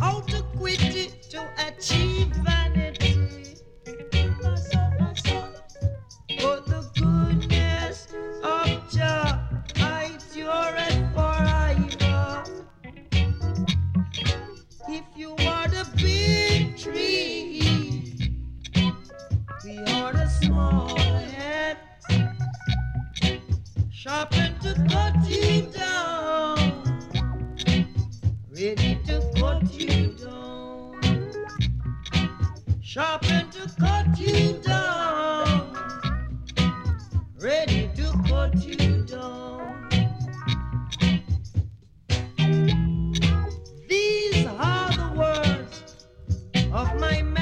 how to quit it to achieve vanity. But the goodness of Jah hides your forever. If you are the big tree, we are the small head, sharpened to cut you down, ready to cut you down, sharpened to cut you down, ready to cut you down. These are the words of my